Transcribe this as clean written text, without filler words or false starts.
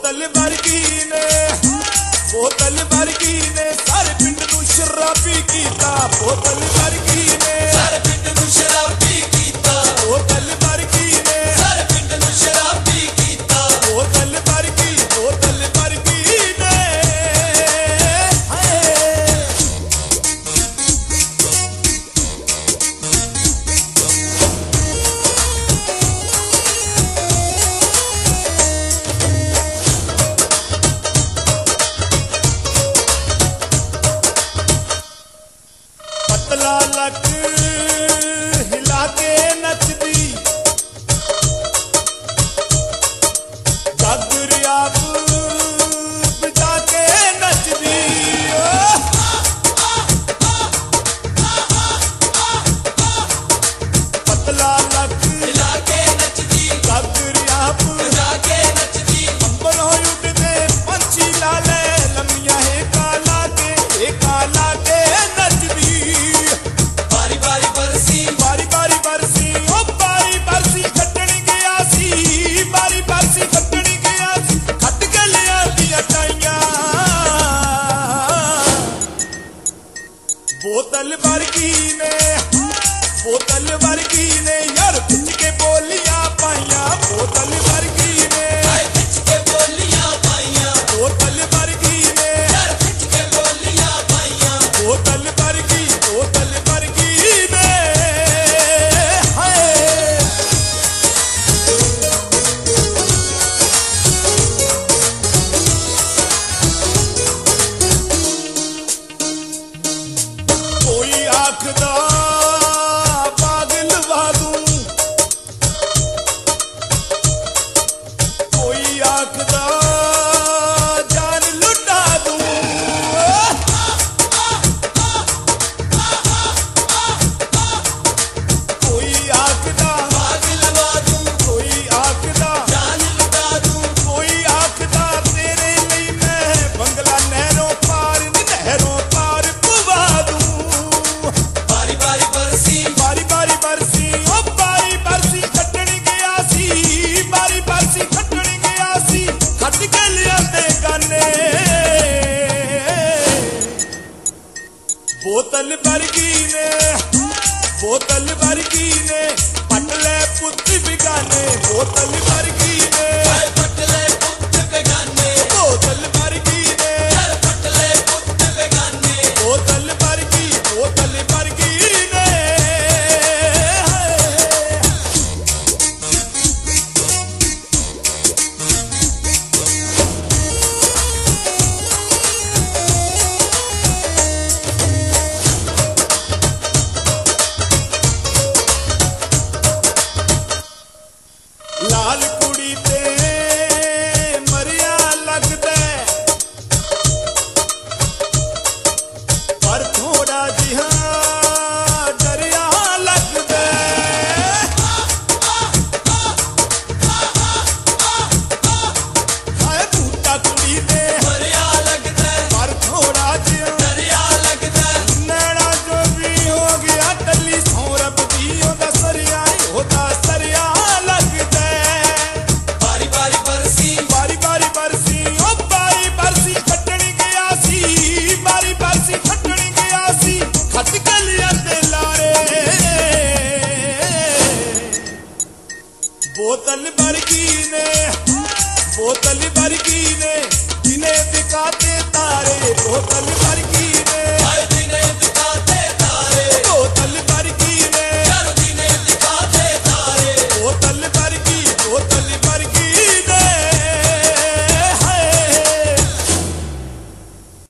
बोतल वर्गी ने सारे पिंड नूं शराबी कीता। बोतल वर्गी ने सारे पिंड नूं शराबी कीता। बोतल वर्गी ने सारे पिंड नूं शराबी कीता। बोतल वर्गी ने पतला लक हिला के नचदी घाघरिया बजा के नचदी। पतला लक हिला के नचदी घाघरिया बजा के नचदी। अंबरों उड़दे पंछी लाले लम्मियां है काला के नचदी। बारी बारी बरसी ओ बारी बरसी खट्टण गया सी। बारी बरसी खट्टण गया सी खट के लिया दिया टाइयां। बोतल वर्गी ने यार खिच के बोलियां पाइयां। बोतल वर्गी ने खिच के बोलियां पाइयां। बोतल वर्गी ने यार खिच के बोलियां पाइयां। बोतल वर्गी ने हाय। कोई आखदा बाग लवा दूं, कोई आखदा जान लुटा दूं। कोई आखदा बाग लवा दूं, कोई आखदा जान लुटा दूं। कोई आखदा तेरे लिए मैं बंगला नहरों पार पुवा दूं। बारी बारी बरसी ओ बारी बरसी खट्टण गया सी। बारी बरसी खट्टण गया सी खट के लिया ते गाने। बोतल वर्गी ने पटले पुत बिगाने। बोतल वर्गी ने पटले पुत बिगाने। बोतल वर्गी ने पटले पुत बिगाने। बोतल वर्गी ने लाल कुड़ी ते मरिया लगदे पर थोड़ा जिहा डरिया लगदे। हाय बूटा कुड़ी ते मरिया लगदे पर थोड़ा जिहा डरिया लगदे। नैना जो भी हो गया टली सौरभ दी ओदा सरिया लगदे। बारी बारी बरसी ओ बारी बरसी खट्टण गया सी। बारी बरसी खट्टण गया सी खट के लिया ते लारे। बोतल वर्गी ने जिन्हें दिखाते तारे। बोतल